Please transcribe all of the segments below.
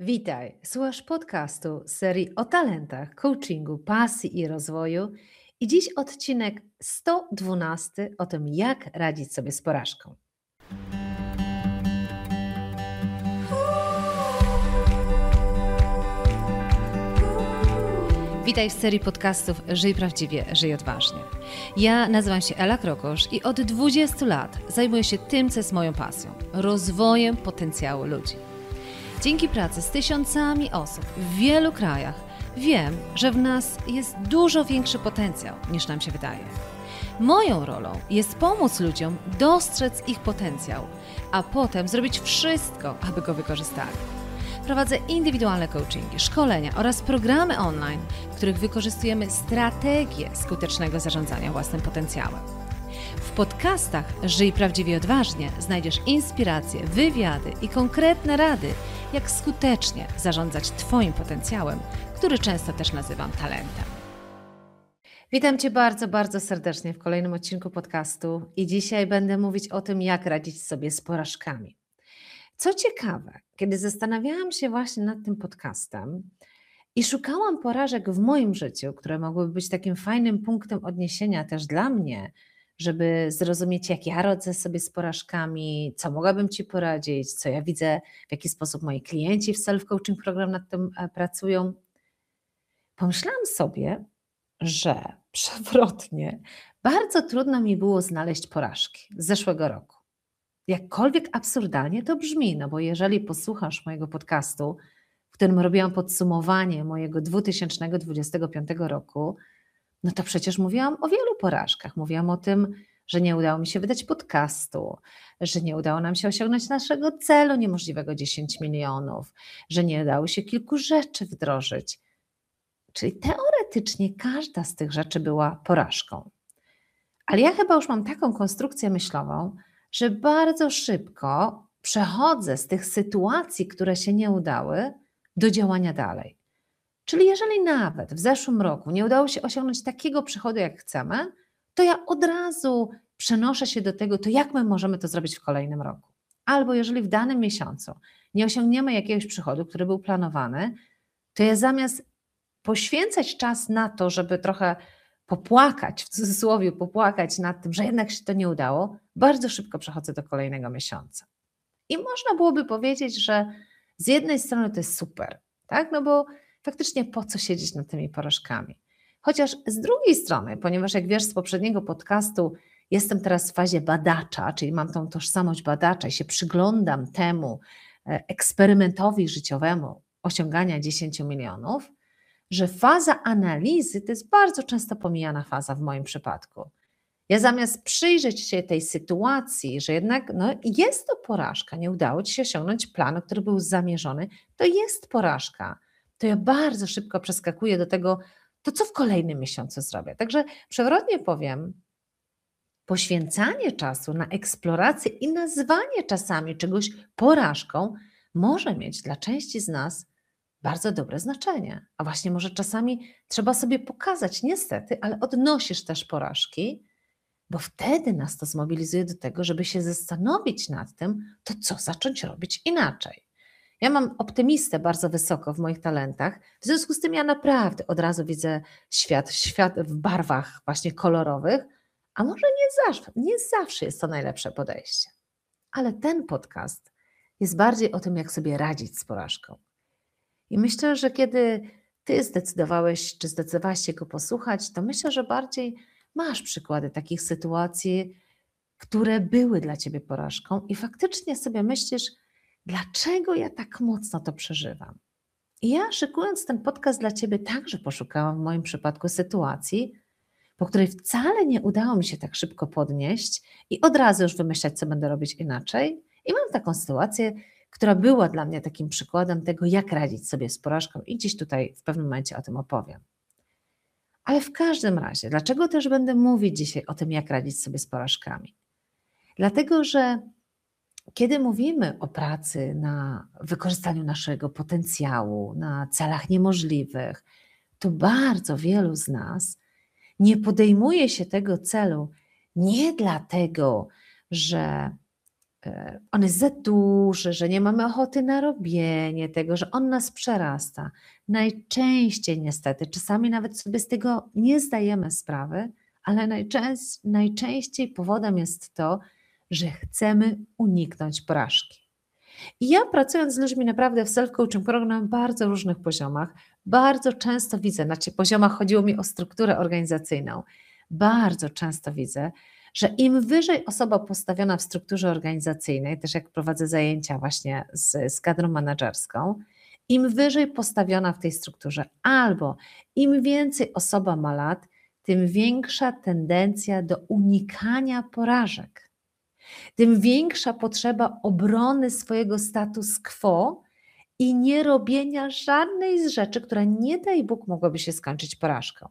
Witaj, słuchasz podcastu z serii o talentach, coachingu, pasji i rozwoju. I dziś odcinek 112 o tym, jak radzić sobie z porażką. Witaj w serii podcastów Żyj prawdziwie, żyj odważnie. Ja nazywam się Ela Krokosz i od 20 lat zajmuję się tym, co jest moją pasją, rozwojem potencjału ludzi. Dzięki pracy z tysiącami osób w wielu krajach wiem, że w nas jest dużo większy potencjał niż nam się wydaje. Moją rolą jest pomóc ludziom dostrzec ich potencjał, a potem zrobić wszystko, aby go wykorzystali. Prowadzę indywidualne coachingi, szkolenia oraz programy online, w których wykorzystujemy strategię skutecznego zarządzania własnym potencjałem. W podcastach Żyj prawdziwie odważnie znajdziesz inspiracje, wywiady i konkretne rady, jak skutecznie zarządzać Twoim potencjałem, który często też nazywam talentem. Witam Cię bardzo, bardzo serdecznie w kolejnym odcinku podcastu i dzisiaj będę mówić o tym, jak radzić sobie z porażkami. Co ciekawe, kiedy zastanawiałam się właśnie nad tym podcastem i szukałam porażek w moim życiu, które mogłyby być takim fajnym punktem odniesienia też dla mnie, żeby zrozumieć, jak ja radzę sobie z porażkami, co mogłabym Ci poradzić, co ja widzę, w jaki sposób moi klienci w self-coaching program nad tym pracują. Pomyślałam sobie, że przewrotnie bardzo trudno mi było znaleźć porażki z zeszłego roku. Jakkolwiek absurdalnie to brzmi, no bo jeżeli posłuchasz mojego podcastu, w którym robiłam podsumowanie mojego 2025 roku, no to przecież mówiłam o wielu porażkach. Mówiłam o tym, że nie udało mi się wydać podcastu, że nie udało nam się osiągnąć naszego celu niemożliwego 10 milionów, że nie udało się kilku rzeczy wdrożyć. Czyli teoretycznie każda z tych rzeczy była porażką. Ale ja chyba już mam taką konstrukcję myślową, że bardzo szybko przechodzę z tych sytuacji, które się nie udały, do działania dalej. Czyli jeżeli nawet w zeszłym roku nie udało się osiągnąć takiego przychodu, jak chcemy, to ja od razu przenoszę się do tego, to jak my możemy to zrobić w kolejnym roku. Albo jeżeli w danym miesiącu nie osiągniemy jakiegoś przychodu, który był planowany, to ja zamiast poświęcać czas na to, żeby trochę popłakać, w cudzysłowie popłakać nad tym, że jednak się to nie udało, bardzo szybko przechodzę do kolejnego miesiąca. I można byłoby powiedzieć, że z jednej strony to jest super, tak? No bo faktycznie po co siedzieć nad tymi porażkami? Chociaż z drugiej strony, ponieważ jak wiesz z poprzedniego podcastu, jestem teraz w fazie badacza, czyli mam tą tożsamość badacza i się przyglądam temu eksperymentowi życiowemu osiągania 10 milionów, że faza analizy to jest bardzo często pomijana faza w moim przypadku. Ja zamiast przyjrzeć się tej sytuacji, że jednak jest to porażka, nie udało Ci się osiągnąć planu, który był zamierzony, to jest porażka. To ja bardzo szybko przeskakuję do tego, to co w kolejnym miesiącu zrobię. Także przewrotnie powiem, poświęcanie czasu na eksplorację i nazwanie czasami czegoś porażką może mieć dla części z nas bardzo dobre znaczenie. A właśnie może czasami trzeba sobie pokazać, niestety, ale odnosisz też porażki, bo wtedy nas to zmobilizuje do tego, żeby się zastanowić nad tym, to co zacząć robić inaczej. Ja mam optymistę bardzo wysoko w moich talentach, w związku z tym ja naprawdę od razu widzę świat w barwach właśnie kolorowych, a może nie zawsze jest to najlepsze podejście. Ale ten podcast jest bardziej o tym, jak sobie radzić z porażką. I myślę, że kiedy Ty zdecydowałeś, czy zdecydowałaś się go posłuchać, to myślę, że bardziej masz przykłady takich sytuacji, które były dla Ciebie porażką i faktycznie sobie myślisz, dlaczego ja tak mocno to przeżywam. I ja szykując ten podcast dla Ciebie także poszukałam w moim przypadku sytuacji, po której wcale nie udało mi się tak szybko podnieść i od razu już wymyślać, co będę robić inaczej. I mam taką sytuację, która była dla mnie takim przykładem tego, jak radzić sobie z porażką i dziś tutaj w pewnym momencie o tym opowiem. Ale w każdym razie, dlaczego też będę mówić dzisiaj o tym, jak radzić sobie z porażkami? Dlatego, że kiedy mówimy o pracy na wykorzystaniu naszego potencjału, na celach niemożliwych, to bardzo wielu z nas nie podejmuje się tego celu nie dlatego, że on jest za duży, że nie mamy ochoty na robienie tego, że on nas przerasta. Najczęściej niestety, czasami nawet sobie z tego nie zdajemy sprawy, ale najczęściej powodem jest to, że chcemy uniknąć porażki. I ja pracując z ludźmi naprawdę w self-coaching program na bardzo różnych poziomach, bardzo często widzę, na poziomach chodziło mi o strukturę organizacyjną, bardzo często widzę, że im wyżej osoba postawiona w strukturze organizacyjnej, też jak prowadzę zajęcia właśnie z kadrą menedżerską, im wyżej postawiona w tej strukturze, albo im więcej osoba ma lat, tym większa tendencja do unikania porażek, tym większa potrzeba obrony swojego status quo i nie robienia żadnej z rzeczy, która nie daj Bóg mogłaby się skończyć porażką.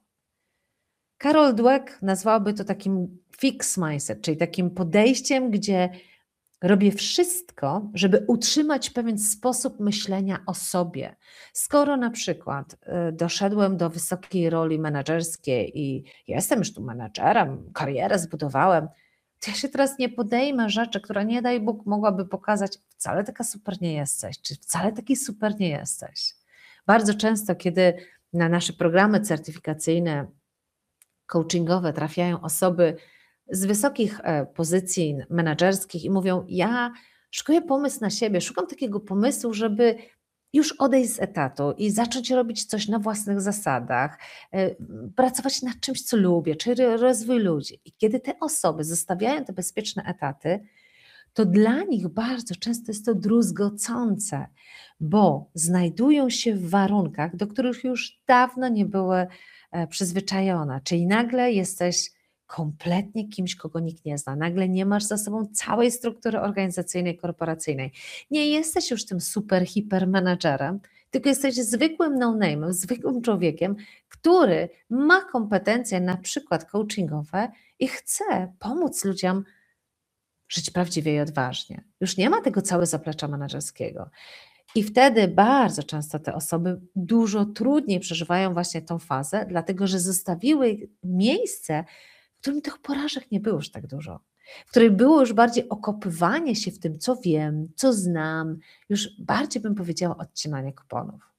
Carol Dweck nazwałaby to takim fixed mindset, czyli takim podejściem, gdzie robię wszystko, żeby utrzymać pewien sposób myślenia o sobie. Skoro na przykład doszedłem do wysokiej roli menedżerskiej i jestem już tu menedżerem, karierę zbudowałem, to ja się teraz nie podejmę rzeczy, która nie daj Bóg mogłaby pokazać, wcale taka super nie jesteś, czy wcale taki super nie jesteś. Bardzo często, kiedy na nasze programy certyfikacyjne, coachingowe trafiają osoby z wysokich pozycji menedżerskich i mówią, ja szukuję pomysł na siebie, szukam takiego pomysłu, żeby już odejść z etatu i zacząć robić coś na własnych zasadach, pracować nad czymś, co lubię, czyli rozwój ludzi. I kiedy te osoby zostawiają te bezpieczne etaty, to dla nich bardzo często jest to druzgocące, bo znajdują się w warunkach, do których już dawno nie były przyzwyczajone, czyli nagle jesteś kompletnie kimś, kogo nikt nie zna. Nagle nie masz za sobą całej struktury organizacyjnej, korporacyjnej. Nie jesteś już tym super, hiper menadżerem, tylko jesteś zwykłym no-name'em, zwykłym człowiekiem, który ma kompetencje na przykład coachingowe i chce pomóc ludziom żyć prawdziwie i odważnie. Już nie ma tego całego zaplecza menedżerskiego. I wtedy bardzo często te osoby dużo trudniej przeżywają właśnie tą fazę, dlatego że zostawiły miejsce, w którym tych porażek nie było już tak dużo, w której było już bardziej okopywanie się w tym, co wiem, co znam, już bardziej bym powiedziała odcinanie kuponów.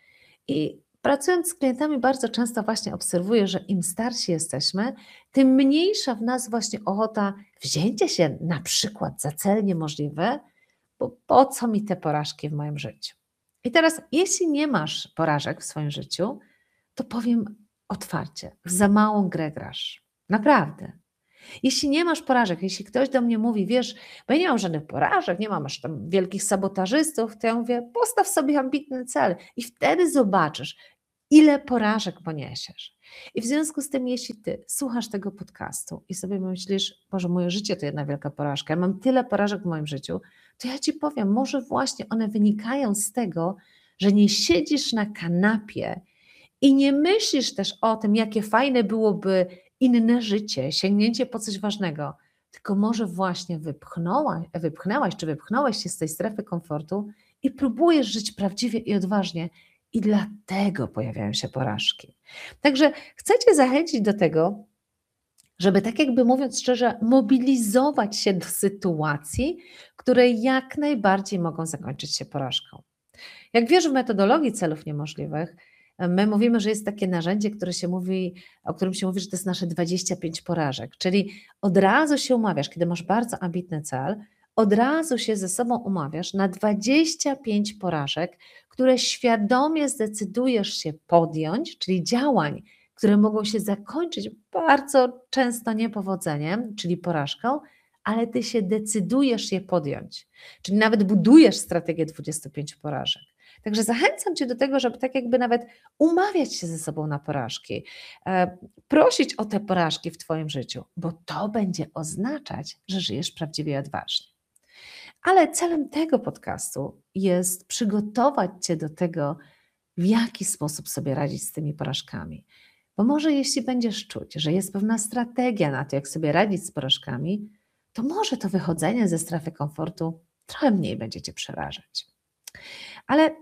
I pracując z klientami bardzo często właśnie obserwuję, że im starsi jesteśmy, tym mniejsza w nas właśnie ochota wzięcia się na przykład za cel niemożliwy, bo po co mi te porażki w moim życiu? I teraz, jeśli nie masz porażek w swoim życiu, to powiem otwarcie, w za małą grę grasz. Naprawdę. Jeśli nie masz porażek, jeśli ktoś do mnie mówi, wiesz, bo ja nie mam żadnych porażek, nie mam aż tam wielkich sabotażystów, to ja mówię, postaw sobie ambitny cel i wtedy zobaczysz, ile porażek poniesiesz. I w związku z tym, jeśli ty słuchasz tego podcastu i sobie myślisz, Boże, moje życie to jedna wielka porażka, ja mam tyle porażek w moim życiu, to ja ci powiem, może właśnie one wynikają z tego, że nie siedzisz na kanapie i nie myślisz też o tym, jakie fajne byłoby inne życie, sięgnięcie po coś ważnego, tylko może właśnie wypchnęłaś czy wypchnąłeś się z tej strefy komfortu i próbujesz żyć prawdziwie i odważnie i dlatego pojawiają się porażki. Także chcę Cię zachęcić do tego, żeby tak jakby mówiąc szczerze, mobilizować się do sytuacji, które jak najbardziej mogą zakończyć się porażką. Jak wiesz w metodologii celów niemożliwych, my mówimy, że jest takie narzędzie, o którym się mówi, że to jest nasze 25 porażek, czyli od razu się umawiasz, kiedy masz bardzo ambitny cel, od razu się ze sobą umawiasz na 25 porażek, które świadomie zdecydujesz się podjąć, czyli działań, które mogą się zakończyć bardzo często niepowodzeniem, czyli porażką, ale ty się decydujesz je podjąć, czyli nawet budujesz strategię 25 porażek. Także zachęcam Cię do tego, żeby tak jakby nawet umawiać się ze sobą na porażki, prosić o te porażki w Twoim życiu, bo to będzie oznaczać, że żyjesz prawdziwie odważnie. Ale celem tego podcastu jest przygotować Cię do tego, w jaki sposób sobie radzić z tymi porażkami. Bo może jeśli będziesz czuć, że jest pewna strategia na to, jak sobie radzić z porażkami, to może to wychodzenie ze strefy komfortu trochę mniej będzie Cię przerażać. Ale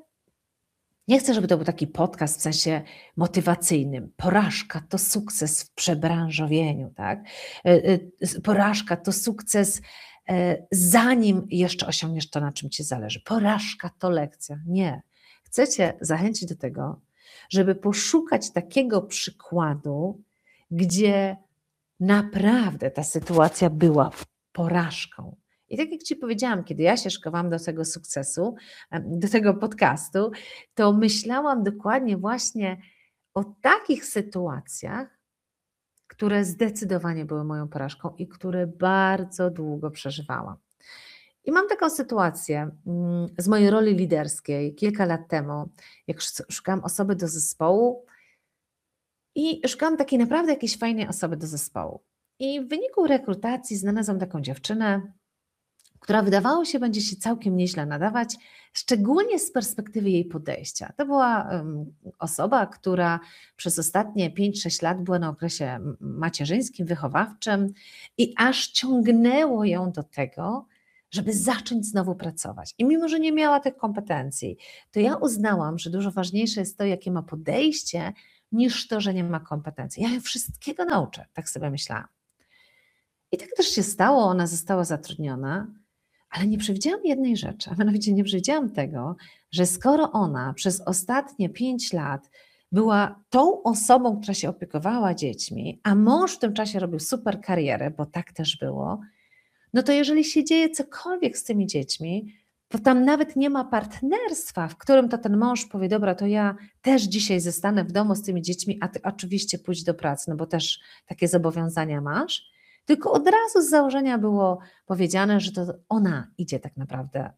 nie chcę, żeby to był taki podcast w sensie motywacyjnym. Porażka to sukces w przebranżowieniu, tak? Porażka to sukces zanim jeszcze osiągniesz to, na czym Ci zależy. Porażka to lekcja. Nie. Chcę Cię zachęcić do tego, żeby poszukać takiego przykładu, gdzie naprawdę ta sytuacja była porażką. I tak jak Ci powiedziałam, kiedy ja się szykowałam do tego sukcesu, do tego podcastu, to myślałam dokładnie właśnie o takich sytuacjach, które zdecydowanie były moją porażką i które bardzo długo przeżywałam. I mam taką sytuację z mojej roli liderskiej kilka lat temu, jak szukałam osoby do zespołu i szukałam takiej naprawdę jakiejś fajnej osoby do zespołu. I w wyniku rekrutacji znalazłam taką dziewczynę, która wydawało się będzie się całkiem nieźle nadawać, szczególnie z perspektywy jej podejścia. To była osoba, która przez ostatnie 5-6 lat była na okresie macierzyńskim, wychowawczym i aż ciągnęło ją do tego, żeby zacząć znowu pracować. I mimo, że nie miała tych kompetencji, to ja uznałam, że dużo ważniejsze jest to, jakie ma podejście, niż to, że nie ma kompetencji. Ja ją wszystkiego nauczę, tak sobie myślałam. I tak też się stało, ona została zatrudniona, ale nie przewidziałam jednej rzeczy, a mianowicie nie przewidziałam tego, że skoro ona przez ostatnie 5 lat była tą osobą, która się opiekowała dziećmi, a mąż w tym czasie robił super karierę, bo tak też było, no to jeżeli się dzieje cokolwiek z tymi dziećmi, to tam nawet nie ma partnerstwa, w którym to ten mąż powie, dobra, to ja też dzisiaj zostanę w domu z tymi dziećmi, a ty oczywiście pójdź do pracy, no bo też takie zobowiązania masz. Tylko od razu z założenia było powiedziane, że to ona idzie tak naprawdę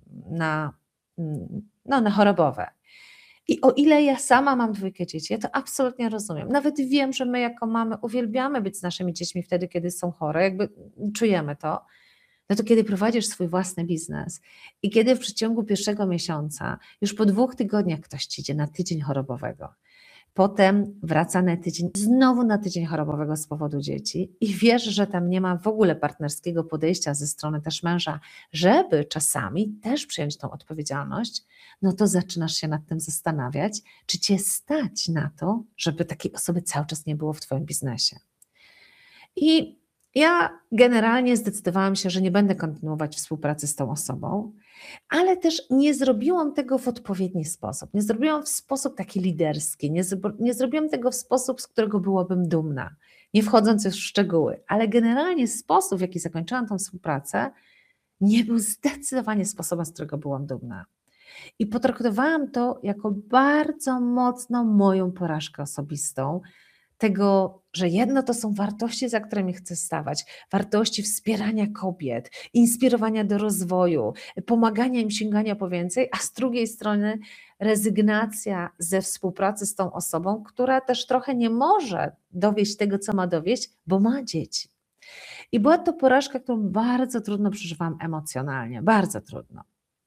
na chorobowe. I o ile ja sama mam 2 dzieci, ja to absolutnie rozumiem. Nawet wiem, że my jako mamy uwielbiamy być z naszymi dziećmi wtedy, kiedy są chore, jakby czujemy to. No to kiedy prowadzisz swój własny biznes i kiedy w przeciągu pierwszego miesiąca, już po 2 tygodniach ktoś ci idzie na tydzień chorobowego, potem wraca na tydzień, znowu na tydzień chorobowego z powodu dzieci i wiesz, że tam nie ma w ogóle partnerskiego podejścia ze strony też męża, żeby czasami też przyjąć tą odpowiedzialność, no to zaczynasz się nad tym zastanawiać, czy cię stać na to, żeby takiej osoby cały czas nie było w twoim biznesie. I ja generalnie zdecydowałam się, że nie będę kontynuować współpracy z tą osobą, ale też nie zrobiłam tego w odpowiedni sposób. Nie zrobiłam w sposób taki liderski, nie zrobiłam tego w sposób, z którego byłabym dumna, nie wchodząc już w szczegóły, ale generalnie sposób, w jaki zakończyłam tą współpracę, nie był zdecydowanie sposobem, z którego byłam dumna. I potraktowałam to jako bardzo mocno moją porażkę osobistą, tego, że jedno to są wartości, za którymi chcę stawać, wartości wspierania kobiet, inspirowania do rozwoju, pomagania im sięgania po więcej, a z drugiej strony rezygnacja ze współpracy z tą osobą, która też trochę nie może dowieść tego, co ma dowieść, bo ma dzieci. I była to porażka, którą bardzo trudno przeżywałam emocjonalnie, bardzo trudno.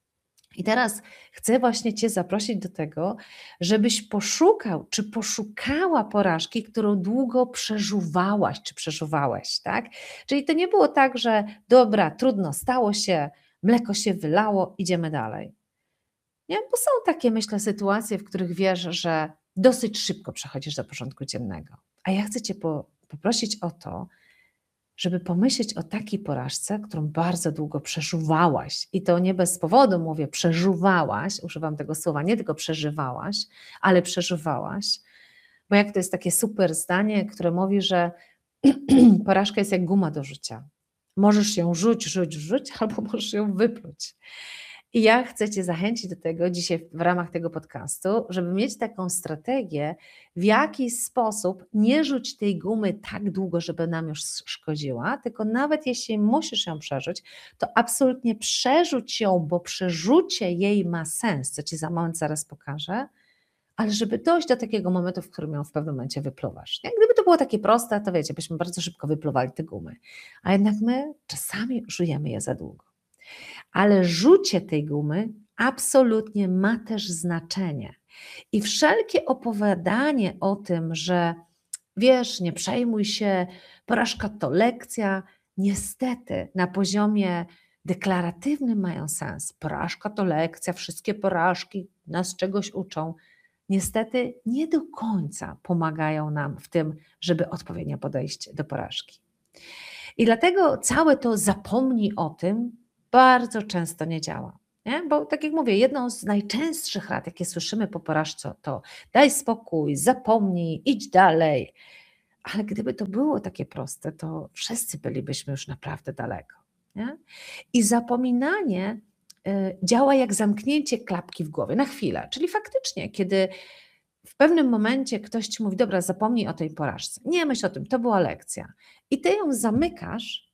I teraz chcę właśnie Cię zaprosić do tego, żebyś poszukał, czy poszukała porażki, którą długo przeżuwałaś, czy przeżuwałeś, tak? Czyli to nie było tak, że dobra, trudno, stało się, mleko się wylało, idziemy dalej. Nie, bo są takie, myślę, sytuacje, w których wiesz, że dosyć szybko przechodzisz do porządku dziennego. A ja chcę Cię poprosić o to, żeby pomyśleć o takiej porażce, którą bardzo długo przeżuwałaś. I to nie bez powodu mówię, przeżuwałaś, używam tego słowa, nie tylko przeżywałaś, ale przeżuwałaś. Bo jak to jest takie super zdanie, które mówi, że porażka jest jak guma do rzucia. Możesz ją rzuć, albo możesz ją wypluć. I ja chcę Cię zachęcić do tego dzisiaj w ramach tego podcastu, żeby mieć taką strategię, w jaki sposób nie rzuć tej gumy tak długo, żeby nam już szkodziła, tylko nawet jeśli musisz ją przerzuć, to absolutnie przerzuć ją, bo przerzucie jej ma sens, co Ci za moment zaraz pokażę, ale żeby dojść do takiego momentu, w którym ją w pewnym momencie wypluwasz. Nie? Gdyby to było takie proste, to wiecie, byśmy bardzo szybko wypluwali te gumy, a jednak my czasami żujemy je za długo. Ale rzucie tej gumy absolutnie ma też znaczenie. I wszelkie opowiadanie o tym, że wiesz, nie przejmuj się, porażka to lekcja, niestety na poziomie deklaratywnym mają sens. Porażka to lekcja, wszystkie porażki nas czegoś uczą. Niestety nie do końca pomagają nam w tym, żeby odpowiednio podejść do porażki. I dlatego całe to zapomnij o tym bardzo często nie działa. Nie? Bo tak jak mówię, jedną z najczęstszych rad, jakie słyszymy po porażce, to daj spokój, zapomnij, idź dalej. Ale gdyby to było takie proste, to wszyscy bylibyśmy już naprawdę daleko. Nie? I zapominanie działa jak zamknięcie klapki w głowie na chwilę. Czyli faktycznie, kiedy w pewnym momencie ktoś ci mówi, dobra, zapomnij o tej porażce. Nie myśl o tym, to była lekcja. I ty ją zamykasz,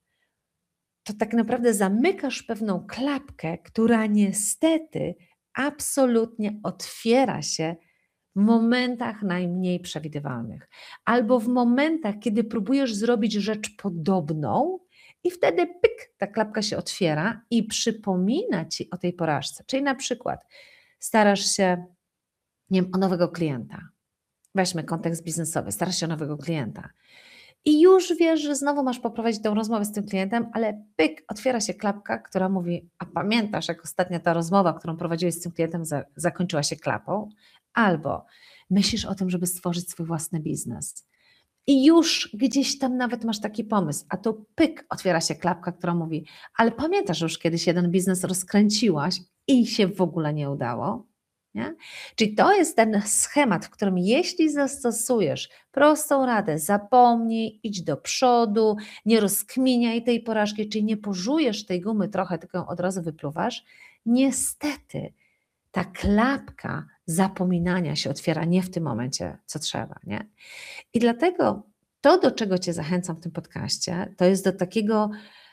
to tak naprawdę zamykasz pewną klapkę, która niestety absolutnie otwiera się w momentach najmniej przewidywalnych, albo w momentach, kiedy próbujesz zrobić rzecz podobną i wtedy pyk, ta klapka się otwiera i przypomina ci o tej porażce. Czyli na przykład starasz się, nie wiem, o nowego klienta. Weźmy kontekst biznesowy, starasz się o nowego klienta. I już wiesz, że znowu masz poprowadzić tę rozmowę z tym klientem, ale pyk, otwiera się klapka, która mówi, a pamiętasz, jak ostatnia ta rozmowa, którą prowadziłeś z tym klientem, zakończyła się klapą? Albo myślisz o tym, żeby stworzyć swój własny biznes. I już gdzieś tam nawet masz taki pomysł, a to pyk, otwiera się klapka, która mówi, ale pamiętasz, że już kiedyś jeden biznes rozkręciłaś i się w ogóle nie udało? Nie? Czyli to jest ten schemat, w którym jeśli zastosujesz prostą radę, zapomnij, idź do przodu, nie rozkminiaj tej porażki, czyli nie pożujesz tej gumy trochę, tylko ją od razu wypluwasz, niestety ta klapka zapominania się otwiera nie w tym momencie, co trzeba. Nie? I dlatego to, do czego Cię zachęcam w tym podcaście, to jest do takiego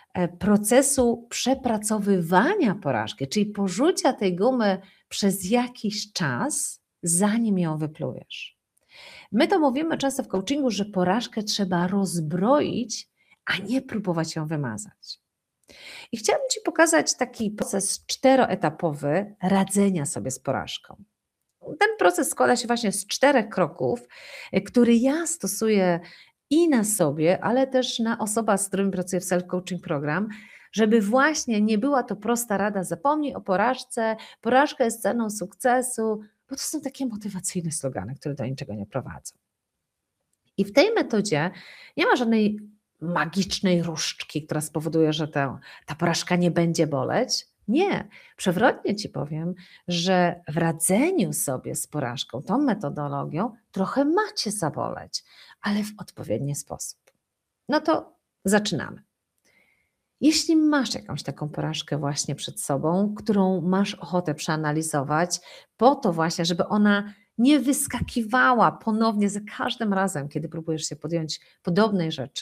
procesu przepracowywania porażki, czyli porzucia tej gumy przez jakiś czas, zanim ją wyplujesz. My to mówimy często w coachingu, że porażkę trzeba rozbroić, a nie próbować ją wymazać. I chciałabym Ci pokazać taki proces 4-etapowy radzenia sobie z porażką. Ten proces składa się właśnie z 4 kroków, który ja stosuję i na sobie, ale też na osobach, z którymi pracuję w Self-Coaching Program, żeby właśnie nie była to prosta rada, zapomnij o porażce, porażka jest ceną sukcesu, bo to są takie motywacyjne slogany, które do niczego nie prowadzą. I w tej metodzie nie ma żadnej magicznej różdżki, która spowoduje, że ta porażka nie będzie boleć. Nie, przewrotnie Ci powiem, że w radzeniu sobie z porażką, tą metodologią, trochę macie zaboleć, ale w odpowiedni sposób. No to zaczynamy. Jeśli masz jakąś taką porażkę właśnie przed sobą, którą masz ochotę przeanalizować, po to właśnie, żeby ona nie wyskakiwała ponownie za każdym razem, kiedy próbujesz się podjąć podobnej rzeczy,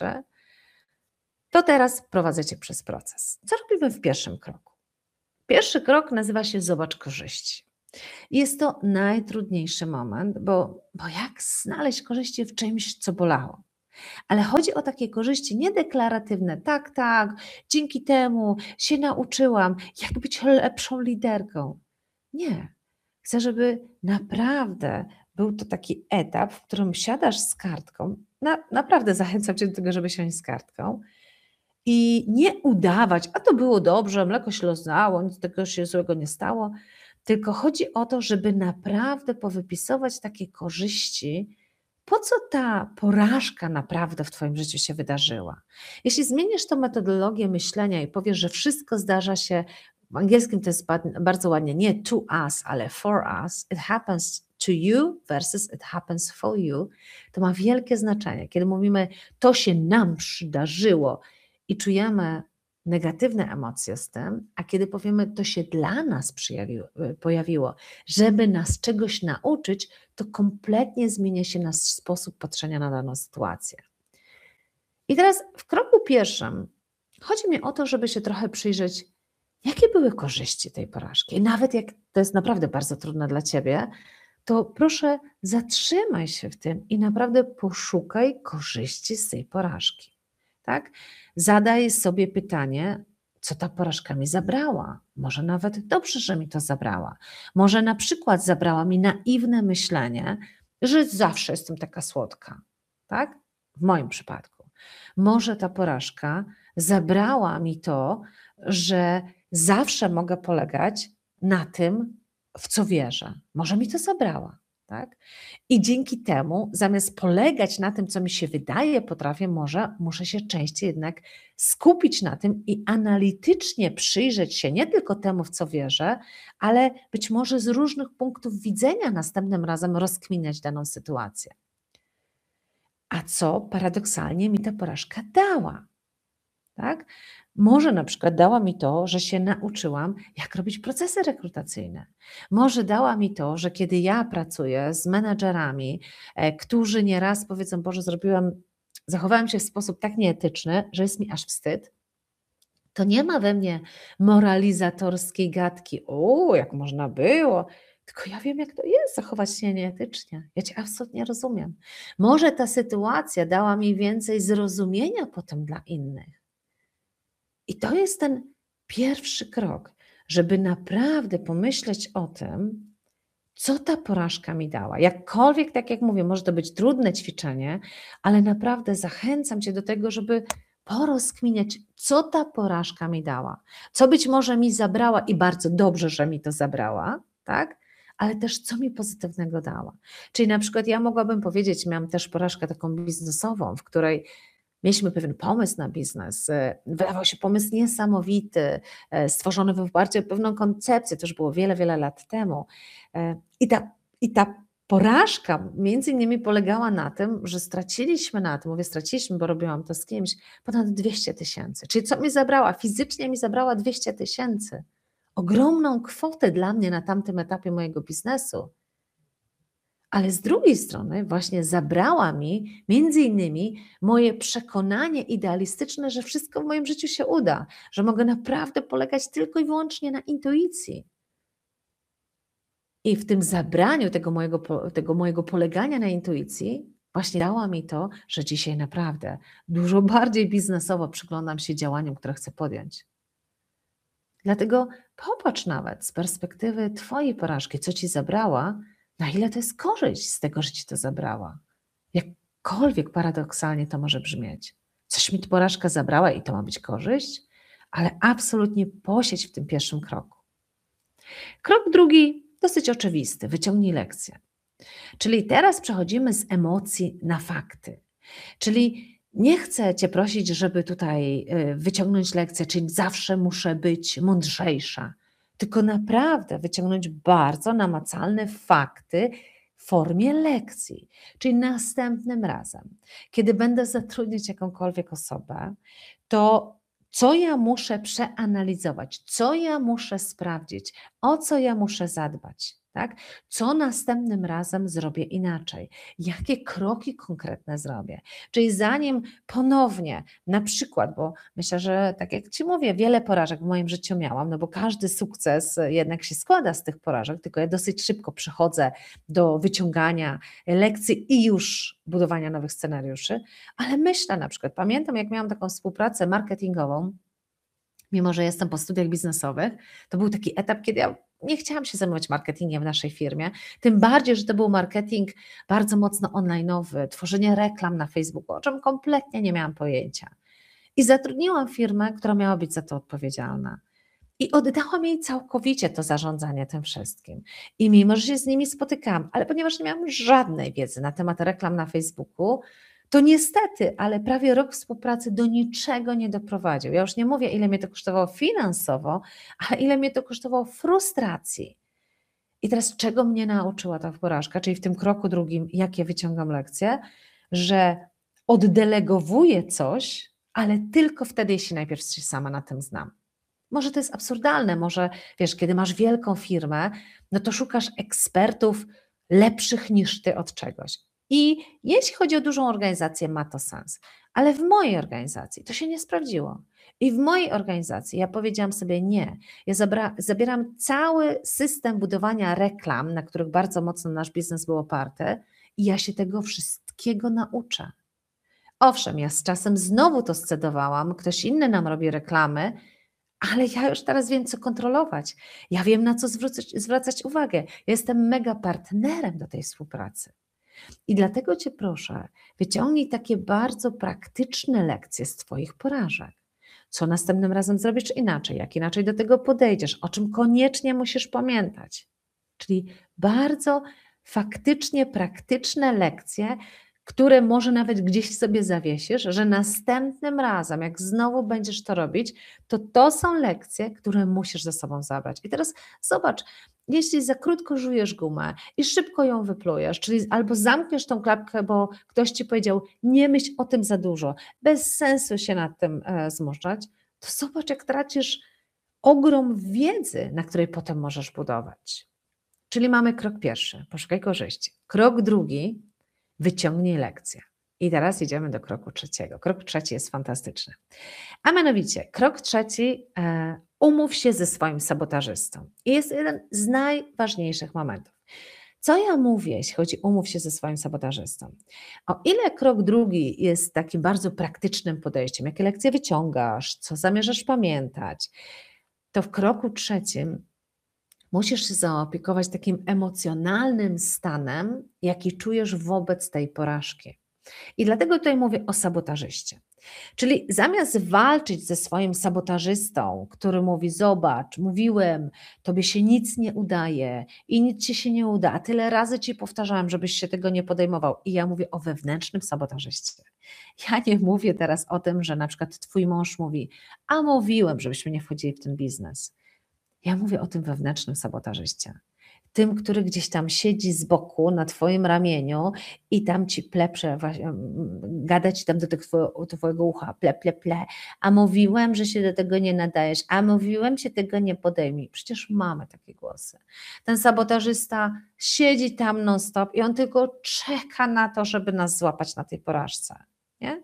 to teraz prowadzę Cię przez proces. Co robimy w pierwszym kroku? Pierwszy krok nazywa się zobacz korzyści. Jest to najtrudniejszy moment, bo jak znaleźć korzyści w czymś, co bolało? Ale chodzi o takie korzyści niedeklaratywne. Tak, dzięki temu się nauczyłam, jak być lepszą liderką. Nie. Chcę, żeby naprawdę był to taki etap, w którym siadasz z kartką. Naprawdę zachęcam Cię do tego, żeby siąść z kartką i nie udawać, a to było dobrze, mleko się rozlało, nic tego się złego nie stało, tylko chodzi o to, żeby naprawdę powypisować takie korzyści, po co ta porażka naprawdę w Twoim życiu się wydarzyła. Jeśli zmienisz tą metodologię myślenia i powiesz, że wszystko zdarza się, w angielskim to jest bardzo ładnie, nie to us, ale for us, it happens to you versus it happens for you, to ma wielkie znaczenie. Kiedy mówimy, to się nam przydarzyło i czujemy negatywne emocje z tym, a kiedy powiemy, to się dla nas pojawiło, żeby nas czegoś nauczyć, to kompletnie zmienia się nasz sposób patrzenia na daną sytuację. I teraz w kroku pierwszym chodzi mi o to, żeby się trochę przyjrzeć, jakie były korzyści tej porażki. I nawet jak to jest naprawdę bardzo trudne dla Ciebie, to proszę zatrzymaj się w tym i naprawdę poszukaj korzyści z tej porażki. Tak? Zadaj sobie pytanie, co ta porażka mi zabrała. Może nawet dobrze, że mi to zabrała. Może na przykład zabrała mi naiwne myślenie, że zawsze jestem taka słodka. Tak? W moim przypadku. Może ta porażka zabrała mi to, że zawsze mogę polegać na tym, w co wierzę. Może mi to zabrała. tak? I dzięki temu, zamiast polegać na tym, co mi się wydaje, muszę się częściej jednak skupić na tym i analitycznie przyjrzeć się nie tylko temu, w co wierzę, ale być może z różnych punktów widzenia następnym razem rozkminiać daną sytuację. A co paradoksalnie mi ta porażka dała? Tak? Może na przykład dała mi to, że się nauczyłam, jak robić procesy rekrutacyjne. Może dała mi to, że kiedy ja pracuję z menedżerami, którzy nieraz powiedzą, Boże, zachowałem się w sposób tak nieetyczny, że jest mi aż wstyd, to nie ma we mnie moralizatorskiej gadki, jak można było, tylko ja wiem, jak to jest zachować się nieetycznie. Ja Cię absolutnie rozumiem. Może ta sytuacja dała mi więcej zrozumienia potem dla innych. I to jest ten pierwszy krok, żeby naprawdę pomyśleć o tym, co ta porażka mi dała. Jakkolwiek, tak jak mówię, może to być trudne ćwiczenie, ale naprawdę zachęcam Cię do tego, żeby porozkminiać, co ta porażka mi dała, co być może mi zabrała i bardzo dobrze, że mi to zabrała, tak? Ale też co mi pozytywnego dała. Czyli na przykład ja mogłabym powiedzieć, miałam też porażkę taką biznesową, w której mieliśmy pewien pomysł na biznes, wydawał się pomysł niesamowity, stworzony w oparciu o pewną koncepcję, to już było wiele, wiele lat temu. I ta porażka między innymi polegała na tym, że straciliśmy, bo robiłam to z kimś, ponad 200 000. Czyli co mi zabrała? Fizycznie mi zabrała 200 000. Ogromną kwotę dla mnie na tamtym etapie mojego biznesu. Ale z drugiej strony właśnie zabrała mi między innymi moje przekonanie idealistyczne, że wszystko w moim życiu się uda, że mogę naprawdę polegać tylko i wyłącznie na intuicji. I w tym zabraniu tego mojego polegania na intuicji właśnie dała mi to, że dzisiaj naprawdę dużo bardziej biznesowo przyglądam się działaniom, które chcę podjąć. Dlatego popatrz nawet z perspektywy Twojej porażki, co Ci zabrała, na ile to jest korzyść z tego, że Ci to zabrała. Jakkolwiek paradoksalnie to może brzmieć. Coś mi porażka zabrała i to ma być korzyść, ale absolutnie posiedź w tym pierwszym kroku. Krok drugi, dosyć oczywisty, wyciągnij lekcję. Czyli teraz przechodzimy z emocji na fakty. Czyli nie chcę Cię prosić, żeby tutaj wyciągnąć lekcję, czyli zawsze muszę być mądrzejsza, tylko naprawdę wyciągnąć bardzo namacalne fakty w formie lekcji. Czyli następnym razem, kiedy będę zatrudniać jakąkolwiek osobę, to co ja muszę przeanalizować, co ja muszę sprawdzić, o co ja muszę zadbać, tak? Co następnym razem zrobię inaczej, jakie kroki konkretne zrobię. Czyli zanim ponownie, na przykład, bo myślę, że tak jak Ci mówię, wiele porażek w moim życiu miałam, no bo każdy sukces jednak się składa z tych porażek, tylko ja dosyć szybko przechodzę do wyciągania lekcji i już budowania nowych scenariuszy, ale myślę na przykład, pamiętam jak miałam taką współpracę marketingową, mimo że jestem po studiach biznesowych, to był taki etap, kiedy ja nie chciałam się zajmować marketingiem w naszej firmie, tym bardziej, że to był marketing bardzo mocno online'owy, tworzenie reklam na Facebooku, o czym kompletnie nie miałam pojęcia. I zatrudniłam firmę, która miała być za to odpowiedzialna. I oddałam jej całkowicie to zarządzanie tym wszystkim. I mimo, że się z nimi spotykałam, ale ponieważ nie miałam żadnej wiedzy na temat reklam na Facebooku, to niestety, ale prawie rok współpracy do niczego nie doprowadził. Ja już nie mówię, ile mnie to kosztowało finansowo, ale ile mnie to kosztowało frustracji. I teraz czego mnie nauczyła ta porażka, czyli w tym kroku drugim, jakie wyciągam lekcje, że oddelegowuję coś, ale tylko wtedy, jeśli najpierw się sama na tym znam. Może to jest absurdalne, może wiesz, kiedy masz wielką firmę, no to szukasz ekspertów lepszych niż ty od czegoś. I jeśli chodzi o dużą organizację, ma to sens, ale w mojej organizacji to się nie sprawdziło. I w mojej organizacji ja powiedziałam sobie nie. Ja zabieram cały system budowania reklam, na których bardzo mocno nasz biznes był oparty, i ja się tego wszystkiego nauczę. Owszem, ja z czasem znowu to scedowałam, ktoś inny nam robi reklamy, ale ja już teraz wiem, co kontrolować. Ja wiem, na co zwracać uwagę. Ja jestem mega partnerem do tej współpracy. I dlatego Cię proszę, wyciągnij takie bardzo praktyczne lekcje z Twoich porażek. Co następnym razem zrobisz inaczej, jak inaczej do tego podejdziesz, o czym koniecznie musisz pamiętać. Czyli bardzo faktycznie praktyczne lekcje, które może nawet gdzieś sobie zawiesisz, że następnym razem, jak znowu będziesz to robić, to są lekcje, które musisz ze sobą zabrać. I teraz zobacz, jeśli za krótko żujesz gumę i szybko ją wyplujesz, czyli albo zamkniesz tą klapkę, bo ktoś ci powiedział, nie myśl o tym za dużo, bez sensu się nad tym zmuszać, to zobacz, jak tracisz ogrom wiedzy, na której potem możesz budować. Czyli mamy krok pierwszy, poszukaj korzyści. Krok drugi, wyciągnij lekcję. I teraz idziemy do kroku trzeciego. Krok trzeci jest fantastyczny. A mianowicie, krok trzeci, umów się ze swoim sabotażystą. I jest jeden z najważniejszych momentów. Co ja mówię, jeśli chodzi o umów się ze swoim sabotażystą? O ile krok drugi jest takim bardzo praktycznym podejściem, jakie lekcje wyciągasz, co zamierzasz pamiętać, to w kroku trzecim musisz się zaopiekować takim emocjonalnym stanem, jaki czujesz wobec tej porażki. I dlatego tutaj mówię o sabotażyście. Czyli zamiast walczyć ze swoim sabotażystą, który mówi, zobacz, mówiłem, tobie się nic nie udaje i nic ci się nie uda, a tyle razy ci powtarzałem, żebyś się tego nie podejmował. I ja mówię o wewnętrznym sabotażyście. Ja nie mówię teraz o tym, że na przykład twój mąż mówi, a mówiłem, żebyśmy nie wchodzili w ten biznes. Ja mówię o tym wewnętrznym sabotażyście. Tym, który gdzieś tam siedzi z boku na twoim ramieniu i tam ci plepcze, gada ci tam do twojego ucha, ple, a mówiłem, że się do tego nie nadajesz, a mówiłem, się tego nie podejmij. Przecież mamy takie głosy. Ten sabotażysta siedzi tam non stop i on tylko czeka na to, żeby nas złapać na tej porażce. Nie?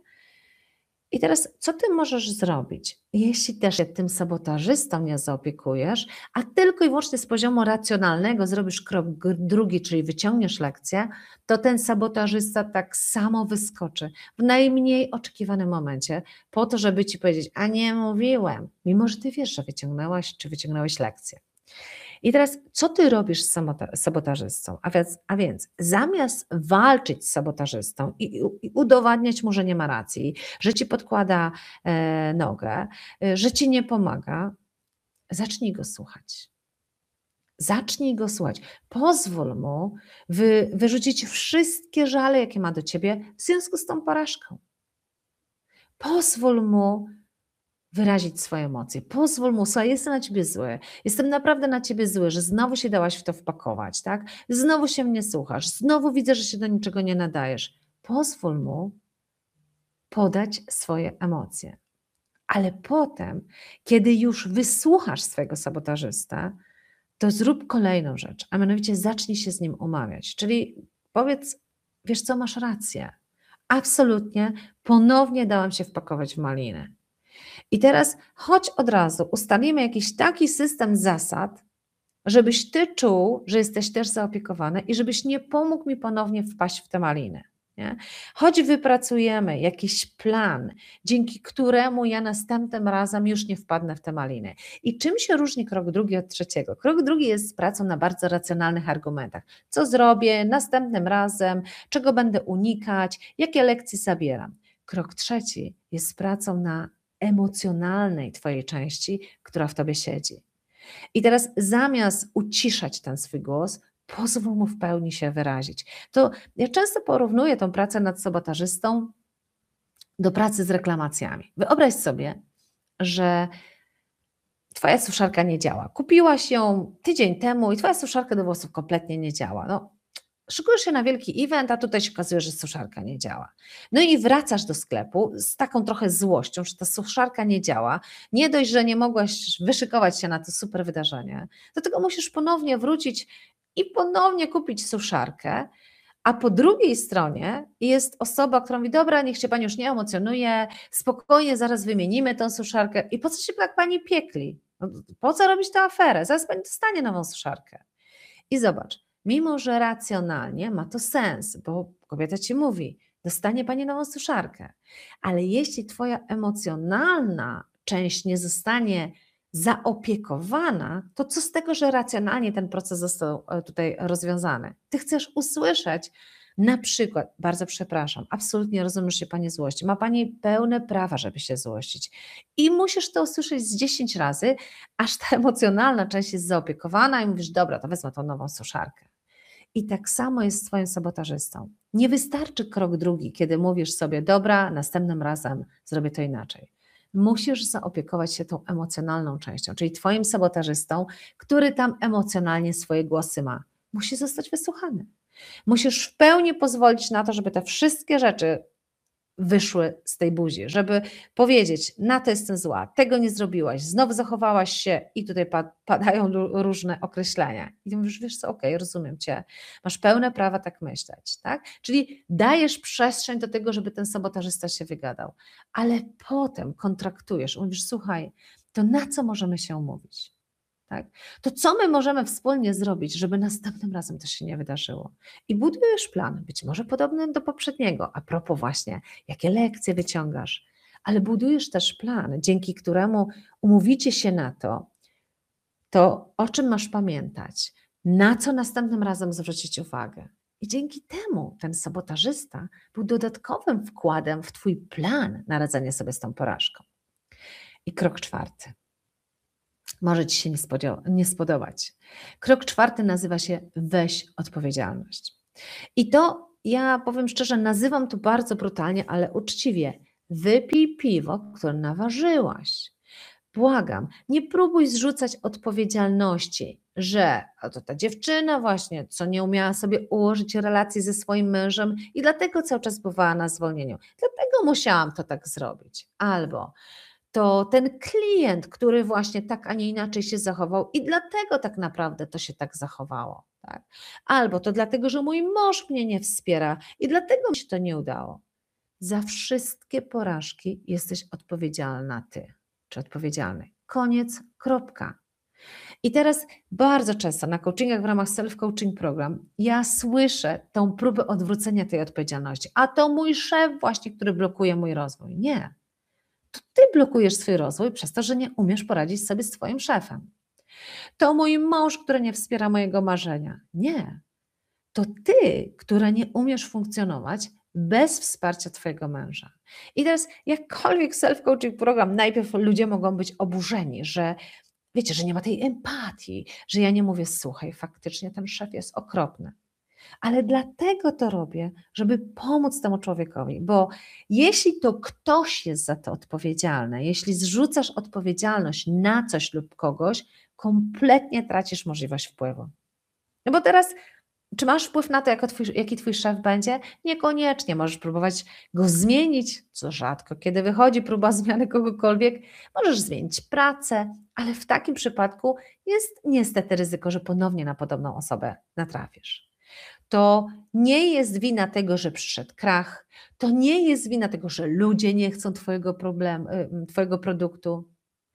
I teraz, co ty możesz zrobić, jeśli też się tym sabotażystą nie zaopiekujesz, a tylko i wyłącznie z poziomu racjonalnego zrobisz krok drugi, czyli wyciągniesz lekcję, to ten sabotażysta tak samo wyskoczy w najmniej oczekiwanym momencie po to, żeby ci powiedzieć, a nie mówiłem, mimo że ty wiesz, że wyciągnęłaś czy wyciągnąłeś lekcję. I teraz, co ty robisz z sabotażystą? A więc zamiast walczyć z sabotażystą i udowadniać mu, że nie ma racji, że ci podkłada nogę, że ci nie pomaga, zacznij go słuchać. Zacznij go słuchać. Pozwól mu wyrzucić wszystkie żale, jakie ma do ciebie w związku z tą porażką. Pozwól mu wyrazić swoje emocje. Pozwól mu, słuchaj, jestem na ciebie zły, jestem naprawdę na ciebie zły, że znowu się dałaś w to wpakować, tak? Znowu się mnie słuchasz, znowu widzę, że się do niczego nie nadajesz. Pozwól mu podać swoje emocje. Ale potem, kiedy już wysłuchasz swojego sabotażystę, to zrób kolejną rzecz, a mianowicie zacznij się z nim umawiać. Czyli powiedz, wiesz co, masz rację. Absolutnie, ponownie dałam się wpakować w maliny. I teraz chodź od razu, ustalimy jakiś taki system zasad, żebyś ty czuł, że jesteś też zaopiekowany i żebyś nie pomógł mi ponownie wpaść w te maliny. Nie? Choć wypracujemy jakiś plan, dzięki któremu ja następnym razem już nie wpadnę w te maliny. I czym się różni krok drugi od trzeciego? Krok drugi jest pracą na bardzo racjonalnych argumentach. Co zrobię następnym razem, czego będę unikać, jakie lekcje zabieram. Krok trzeci jest pracą na emocjonalnej twojej części, która w tobie siedzi. I teraz zamiast uciszać ten swój głos, pozwól mu w pełni się wyrazić. To ja często porównuję tą pracę nad sabotażystą do pracy z reklamacjami. Wyobraź sobie, że twoja suszarka nie działa. Kupiłaś ją tydzień temu i twoja suszarka do włosów kompletnie nie działa. No, szykujesz się na wielki event, a tutaj się okazuje, że suszarka nie działa. No i wracasz do sklepu z taką trochę złością, że ta suszarka nie działa. Nie dość, że nie mogłaś wyszykować się na to super wydarzenie, do tego musisz ponownie wrócić i ponownie kupić suszarkę, a po drugiej stronie jest osoba, która mówi, dobra, niech się pani już nie emocjonuje, spokojnie, zaraz wymienimy tą suszarkę. I po co się tak pani piekli? No, po co robić tę aferę? Zaraz pani dostanie nową suszarkę. I zobacz, mimo że racjonalnie ma to sens, bo kobieta ci mówi, dostanie pani nową suszarkę, ale jeśli twoja emocjonalna część nie zostanie zaopiekowana, to co z tego, że racjonalnie ten proces został tutaj rozwiązany? Ty chcesz usłyszeć na przykład, bardzo przepraszam, absolutnie rozumiem, że się pani złości, ma pani pełne prawa, żeby się złościć i musisz to usłyszeć z 10 razy, aż ta emocjonalna część jest zaopiekowana i mówisz, dobra, to wezmę tą nową suszarkę. I tak samo jest z Twoim sabotażystą. Nie wystarczy krok drugi, kiedy mówisz sobie, dobra, następnym razem zrobię to inaczej. Musisz zaopiekować się tą emocjonalną częścią, czyli Twoim sabotażystą, który tam emocjonalnie swoje głosy ma. Musi zostać wysłuchany. Musisz w pełni pozwolić na to, żeby te wszystkie rzeczy wyszły z tej buzi, żeby powiedzieć, na to jestem zła, tego nie zrobiłaś, znowu zachowałaś się i tutaj padają różne określenia. I ty mówisz, wiesz co, okej, rozumiem Cię, masz pełne prawa tak myśleć, tak? Czyli dajesz przestrzeń do tego, żeby ten sabotażysta się wygadał, ale potem kontraktujesz, mówisz, słuchaj, to na co możemy się umówić? Tak? To co my możemy wspólnie zrobić, żeby następnym razem to się nie wydarzyło? I budujesz plan, być może podobny do poprzedniego, a propos właśnie, jakie lekcje wyciągasz, ale budujesz też plan, dzięki któremu umówicie się na to o czym masz pamiętać, na co następnym razem zwrócić uwagę. I dzięki temu ten sabotażysta był dodatkowym wkładem w Twój plan na radzenie sobie z tą porażką. I krok czwarty. Może Ci się nie spodobać. Krok czwarty nazywa się weź odpowiedzialność. I to, ja powiem szczerze, nazywam to bardzo brutalnie, ale uczciwie. Wypij piwo, które naważyłaś. Błagam, nie próbuj zrzucać odpowiedzialności, że to ta dziewczyna właśnie, co nie umiała sobie ułożyć relacji ze swoim mężem i dlatego cały czas bywała na zwolnieniu. Dlatego musiałam to tak zrobić. Albo to ten klient, który właśnie tak, a nie inaczej się zachował i dlatego tak naprawdę to się tak zachowało. Tak? Albo to dlatego, że mój mąż mnie nie wspiera i dlatego mi się to nie udało. Za wszystkie porażki jesteś odpowiedzialna ty, czy odpowiedzialny. Koniec, kropka. I teraz bardzo często na coachingach w ramach self-coaching program ja słyszę tą próbę odwrócenia tej odpowiedzialności. A to mój szef właśnie, który blokuje mój rozwój. Nie. To ty blokujesz swój rozwój przez to, że nie umiesz poradzić sobie z twoim szefem. To mój mąż, który nie wspiera mojego marzenia. Nie. To ty, która nie umiesz funkcjonować bez wsparcia twojego męża. I teraz jakkolwiek self-coaching program, najpierw ludzie mogą być oburzeni, że wiecie, że nie ma tej empatii, że ja nie mówię, słuchaj, faktycznie ten szef jest okropny. Ale dlatego to robię, żeby pomóc temu człowiekowi, bo jeśli to ktoś jest za to odpowiedzialny, jeśli zrzucasz odpowiedzialność na coś lub kogoś, kompletnie tracisz możliwość wpływu. No bo teraz, czy masz wpływ na to, jaki twój szef będzie? Niekoniecznie. Możesz próbować go zmienić, co rzadko, kiedy wychodzi próba zmiany kogokolwiek, możesz zmienić pracę, ale w takim przypadku jest niestety ryzyko, że ponownie na podobną osobę natrafisz. To nie jest wina tego, że przyszedł krach, to nie jest wina tego, że ludzie nie chcą twojego produktu.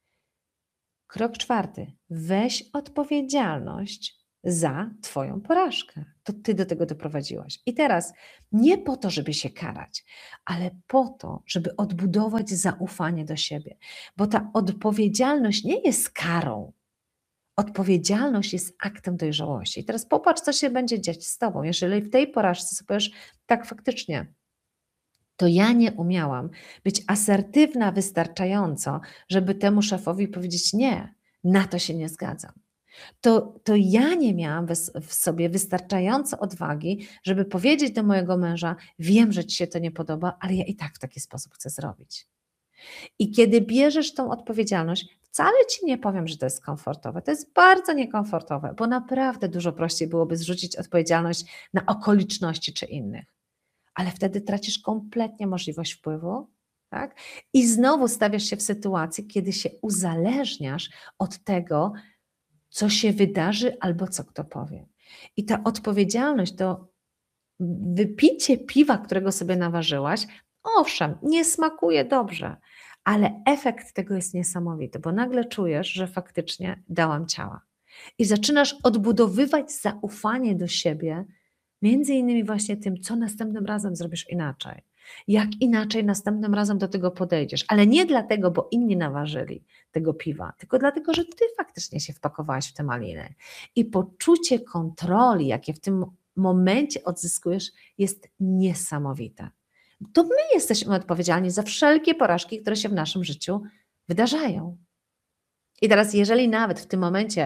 Krok czwarty. Weź odpowiedzialność za twoją porażkę. To ty do tego doprowadziłaś. I teraz nie po to, żeby się karać, ale po to, żeby odbudować zaufanie do siebie, bo ta odpowiedzialność nie jest karą. Odpowiedzialność jest aktem dojrzałości. I teraz popatrz, co się będzie dziać z tobą. Jeżeli w tej porażce sobie powiesz, tak faktycznie, to ja nie umiałam być asertywna wystarczająco, żeby temu szefowi powiedzieć nie, na to się nie zgadzam. To ja nie miałam w sobie wystarczająco odwagi, żeby powiedzieć do mojego męża, wiem, że ci się to nie podoba, ale ja i tak w taki sposób chcę zrobić. I kiedy bierzesz tą odpowiedzialność, wcale ci nie powiem, że to jest komfortowe. To jest bardzo niekomfortowe, bo naprawdę dużo prościej byłoby zrzucić odpowiedzialność na okoliczności czy innych. Ale wtedy tracisz kompletnie możliwość wpływu, tak? I znowu stawiasz się w sytuacji, kiedy się uzależniasz od tego, co się wydarzy albo co kto powie. I ta odpowiedzialność to wypicie piwa, którego sobie naważyłaś, owszem, nie smakuje dobrze, ale efekt tego jest niesamowity, bo nagle czujesz, że faktycznie dałam ciała. I zaczynasz odbudowywać zaufanie do siebie, między innymi właśnie tym, co następnym razem zrobisz inaczej. Jak inaczej następnym razem do tego podejdziesz, ale nie dlatego, bo inni naważyli tego piwa, tylko dlatego, że ty faktycznie się wpakowałaś w te maliny. I poczucie kontroli, jakie w tym momencie odzyskujesz, jest niesamowite. To my jesteśmy odpowiedzialni za wszelkie porażki, które się w naszym życiu wydarzają. I teraz, jeżeli nawet w tym momencie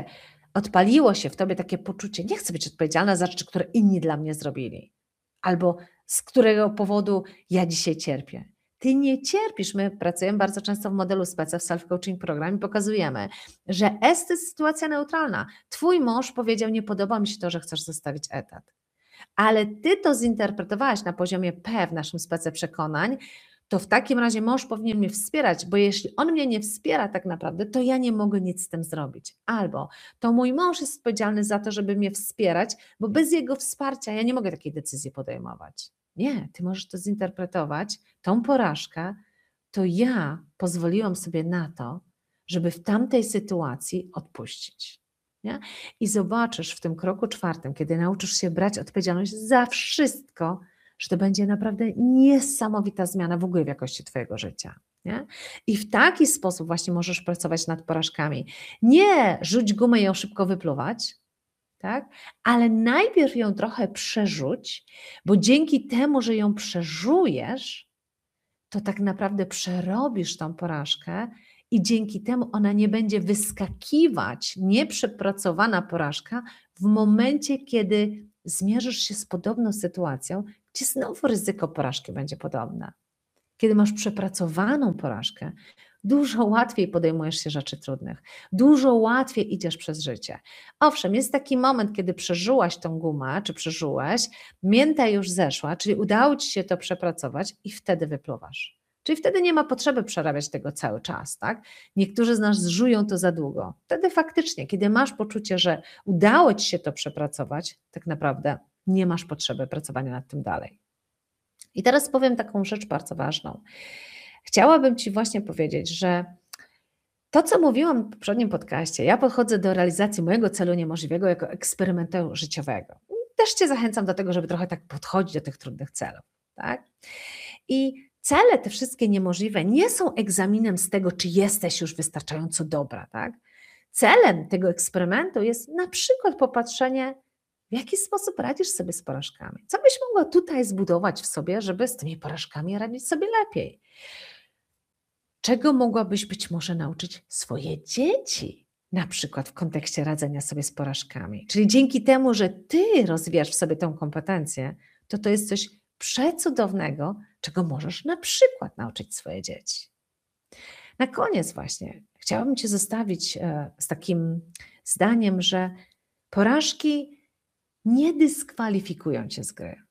odpaliło się w tobie takie poczucie, nie chcę być odpowiedzialna za rzeczy, które inni dla mnie zrobili, albo z którego powodu ja dzisiaj cierpię. Ty nie cierpisz. My pracujemy bardzo często w modelu SPECE w Self-Coaching Program i pokazujemy, że S to jest sytuacja neutralna. Twój mąż powiedział, nie podoba mi się to, że chcesz zostawić etat. Ale ty to zinterpretowałaś na poziomie P w naszym SPECE przekonań, to w takim razie mąż powinien mnie wspierać, bo jeśli on mnie nie wspiera tak naprawdę, to ja nie mogę nic z tym zrobić. Albo to mój mąż jest odpowiedzialny za to, żeby mnie wspierać, bo bez jego wsparcia ja nie mogę takiej decyzji podejmować. Nie, ty możesz to zinterpretować, tą porażkę, to ja pozwoliłam sobie na to, żeby w tamtej sytuacji odpuścić. Nie? I zobaczysz w tym kroku 4, kiedy nauczysz się brać odpowiedzialność za wszystko, że to będzie naprawdę niesamowita zmiana w ogóle w jakości twojego życia. Nie? I w taki sposób właśnie możesz pracować nad porażkami. Nie rzuć gumę i ją szybko wypluwać, tak? Ale najpierw ją trochę przerzuć, bo dzięki temu, że ją przeżujesz, to tak naprawdę przerobisz tą porażkę i dzięki temu ona nie będzie wyskakiwać, nieprzepracowana porażka w momencie, kiedy zmierzysz się z podobną sytuacją, gdzie znowu ryzyko porażki będzie podobne. Kiedy masz przepracowaną porażkę, dużo łatwiej podejmujesz się rzeczy trudnych, dużo łatwiej idziesz przez życie. Owszem, jest taki moment, kiedy przeżyłaś tą gumę, czy przeżyłeś, mięta już zeszła, czyli udało ci się to przepracować i wtedy wypluwasz. Czyli wtedy nie ma potrzeby przerabiać tego cały czas, tak? Niektórzy z nas żują to za długo. Wtedy faktycznie, kiedy masz poczucie, że udało ci się to przepracować, tak naprawdę nie masz potrzeby pracowania nad tym dalej. I teraz powiem taką rzecz bardzo ważną. Chciałabym ci właśnie powiedzieć, że to, co mówiłam w poprzednim podcaście, ja podchodzę do realizacji mojego celu niemożliwego jako eksperymentu życiowego. Też cię zachęcam do tego, żeby trochę tak podchodzić do tych trudnych celów, tak? I cele te wszystkie niemożliwe nie są egzaminem z tego, czy jesteś już wystarczająco dobra, tak? Celem tego eksperymentu jest na przykład popatrzenie, w jaki sposób radzisz sobie z porażkami. Co byś mogła tutaj zbudować w sobie, żeby z tymi porażkami radzić sobie lepiej? Czego mogłabyś być może nauczyć swoje dzieci, na przykład w kontekście radzenia sobie z porażkami? Czyli dzięki temu, że ty rozwijasz w sobie tę kompetencję, to jest coś przecudownego, czego możesz na przykład nauczyć swoje dzieci. Na koniec właśnie chciałabym cię zostawić z takim zdaniem, że porażki nie dyskwalifikują cię z gry.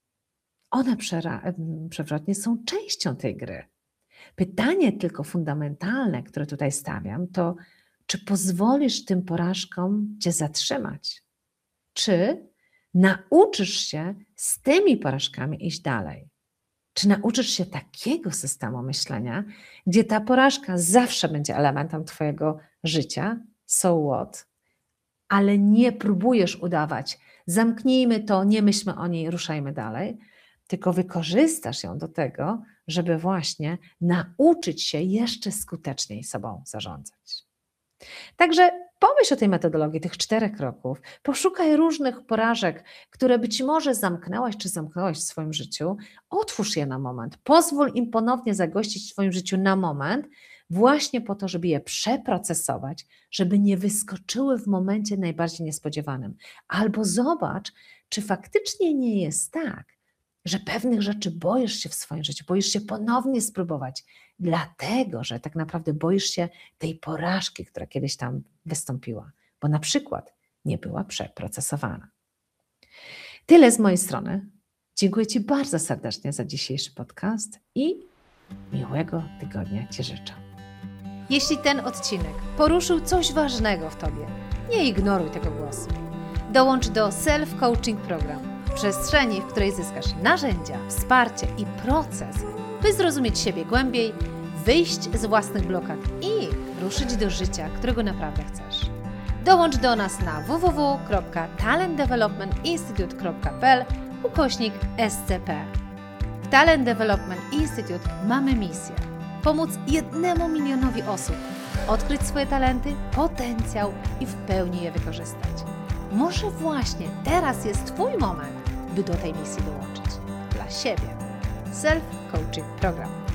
One przewrotnie są częścią tej gry. Pytanie tylko fundamentalne, które tutaj stawiam, to czy pozwolisz tym porażkom cię zatrzymać? Czy nauczysz się z tymi porażkami iść dalej? Czy nauczysz się takiego systemu myślenia, gdzie ta porażka zawsze będzie elementem twojego życia, so what, ale nie próbujesz udawać, zamknijmy to, nie myślmy o niej, ruszajmy dalej, tylko wykorzystasz ją do tego, żeby właśnie nauczyć się jeszcze skuteczniej sobą zarządzać. Także pomyśl o tej metodologii, tych 4 kroków, poszukaj różnych porażek, które być może zamknęłaś czy zamknęłaś w swoim życiu, otwórz je na moment, pozwól im ponownie zagościć w swoim życiu na moment, właśnie po to, żeby je przeprocesować, żeby nie wyskoczyły w momencie najbardziej niespodziewanym. Albo zobacz, czy faktycznie nie jest tak, że pewnych rzeczy boisz się w swoim życiu, boisz się ponownie spróbować, dlatego, że tak naprawdę boisz się tej porażki, która kiedyś tam wystąpiła, bo na przykład nie była przeprocesowana. Tyle z mojej strony. Dziękuję ci bardzo serdecznie za dzisiejszy podcast i miłego tygodnia ci życzę. Jeśli ten odcinek poruszył coś ważnego w tobie, nie ignoruj tego głosu. Dołącz do Self-Coaching Program, przestrzeni, w której zyskasz narzędzia, wsparcie i proces, by zrozumieć siebie głębiej, wyjść z własnych blokad i ruszyć do życia, którego naprawdę chcesz. Dołącz do nas na www.talentdevelopmentinstitute.pl/SCP. W Talent Development Institute mamy misję pomóc 1 milionowi osób odkryć swoje talenty, potencjał i w pełni je wykorzystać. Może właśnie teraz jest twój moment, by do tej misji dołączyć. Dla siebie. Self-Coaching Program.